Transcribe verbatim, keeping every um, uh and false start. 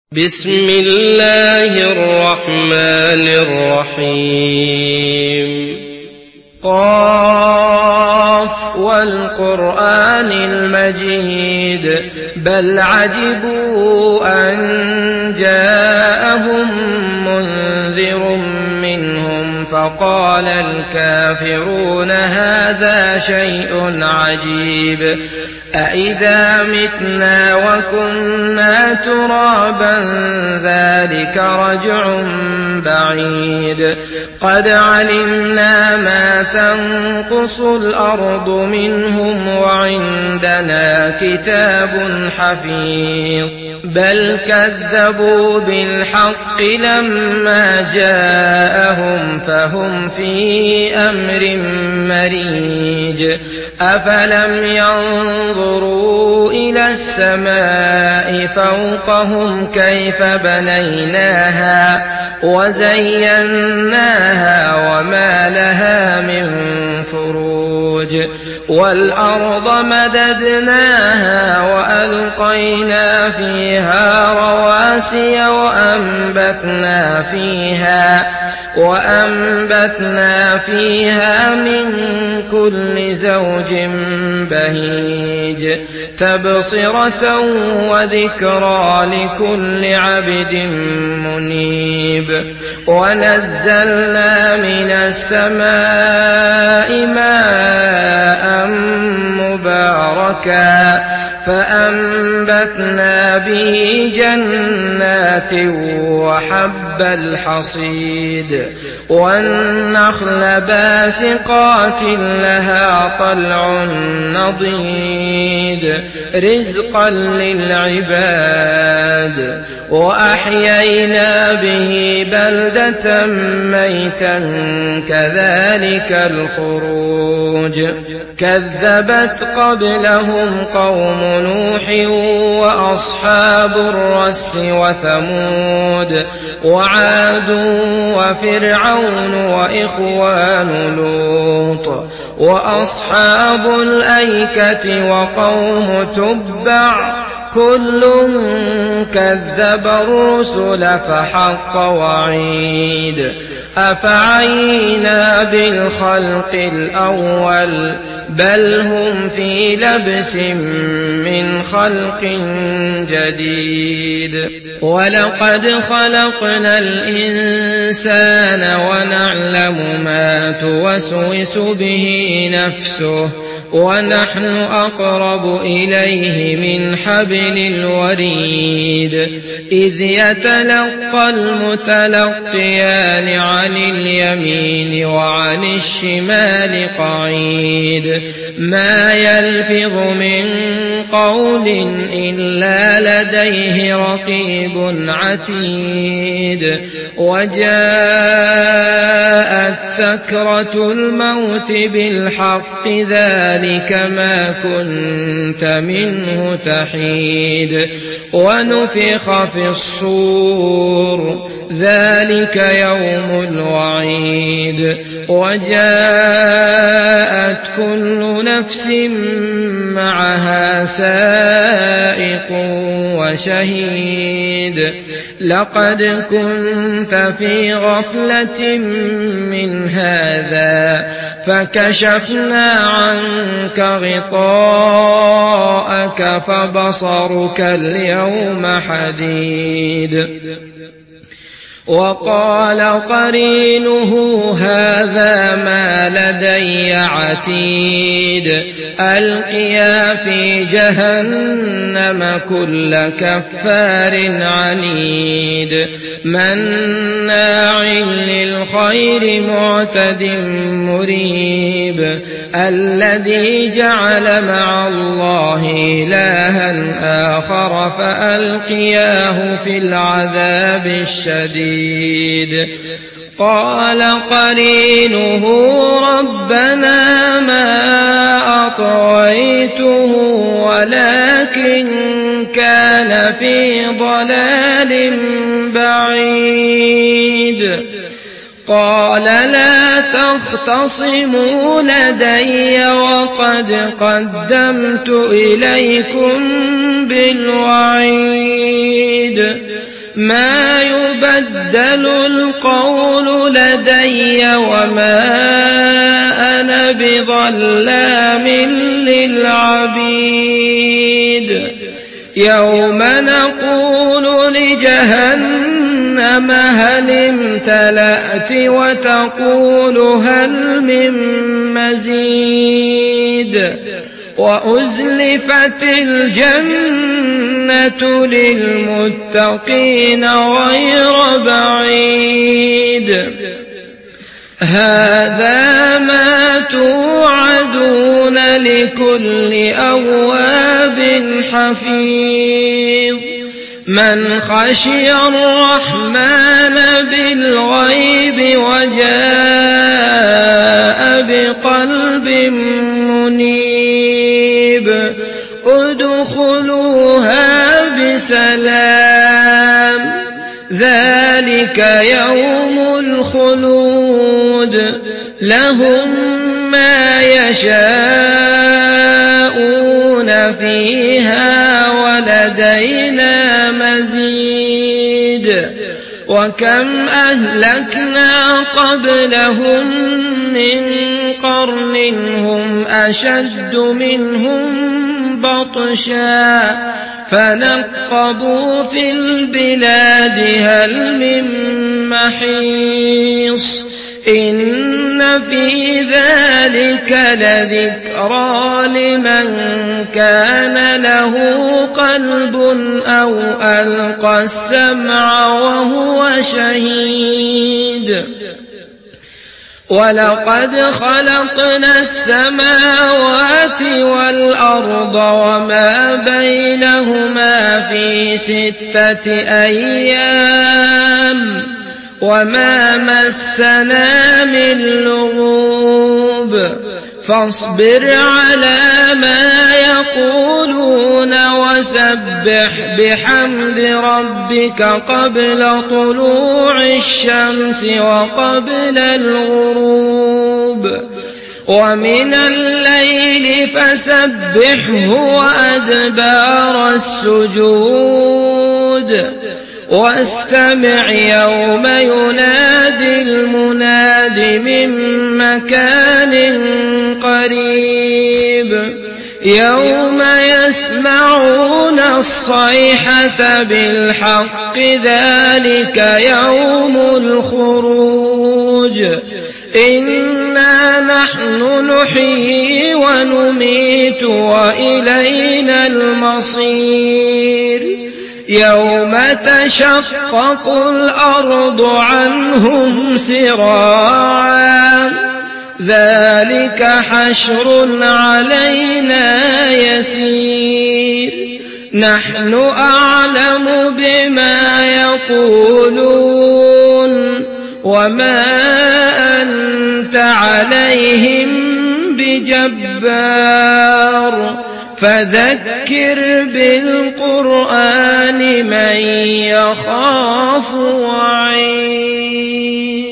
بسم الله الرحمن الرحيم قاف والقرآن المجيد بل عجبوا أن جاءهم منذر منهم فقال الكافرون هذا شيء عجيب أإذا متنا وكنا ترابا ذلك رجع بعيد قد علمنا ما تنقص الأرض منهم وعندنا كتاب حفيظ بل كذبوا بالحق لما جاءهم فهم في أمر مريج أفلم ينظروا إلى السماء فوقهم كيف بنيناها وزيناها وما لها من فروج والأرض مددناها وألقينا فيها رواسي وأنبتنا فيها وأنبتنا فيها من كل زوج بهيج تبصرة وذكرى لكل عبد منيب ونزلنا من السماء ماء مباركا فأنبتنا به جنات وحب الحصيد والنخل باسقات لها طلع نضيد رزقا للعباد وأحيينا به بلدة ميتا كذلك الخروج كذبت قبلهم قوم نوح وأصحاب الرس وثمود وعاد وفرعون وإخوان لوط وأصحاب الأيكة وقوم تبع كل كذب الرسل فحق وعيد أفعينا بالخلق الأول بل هم في لبس من خلق جديد ولقد خلقنا الإنسان ونعلم ما توسوس به نفسه ونحن أقرب إليه من حبل الوريد إذ يتلقى المتلقيان عن اليمين وعن الشمال قعيد ما يلفظ من قول إلا لديه رقيب عتيد وجاءت سكرة الموت بالحق ذلك ما كنت منه تحيد ونفخ في الصور ذلك يوم الوعيد وجاءت كل نفس معها سائق وشهيد لقد كنت في غفلة من هذا فكشفنا عنك غطاءك فبصرك اليوم حديد وقال قرينه هذا ما لدي عتيد ألقيا في جهنم كل كفار عنيد مناع للخير معتد مريب الذي جعل مع الله إلها آخر فألقياه في العذاب الشديد قال قرينه ربنا ما أطغيته ولكن كان في ضلال بعيد قال لا تختصموا لدي وقد قدمت إليكم بالوعيد ما يبدل القول لدي وما أنا بظلام للعبيد يوم نقول لجهنم هل امتلأت وتقول هل من مزيد وأزلفت الجنة للمتقين غير بعيد هذا ما توعدون لكل أواب حفيظ من خشي الرحمن بالغيب وجاء بقلب منيب ادخلوها بسلام ذلك يوم الخلود لهم ما يشاءون فيها ولدينا مزيد وكم أهلكنا قبلهم من قرن هم أشد منهم بطشا فنقبوا في البلاد هل من محيص إن في ذلك لذكرى لمن كان له قلب أو ألقى السمع وهو شهيد ولقد خلقنا السماوات والأرض وما بينهما في ستة أيام وما مسنا من لغوب فاصبر على ما يقولون وسبح بحمد ربك قبل طلوع الشمس وقبل الغروب ومن الليل فسبحه وأدبار السجود واستمع يوم ينادي المناد من مكان قريب يوم يسمعون الصيحة بالحق ذلك يوم الخروج إنا نحن نحيي ونميت وإلينا المصير يوم تشقق الأرض عنهم سراعا ذلك حشر علينا يسير نحن أعلم بما يقولون وما أنت عليهم بجبار فذكر بالقرآن من يخاف وعيد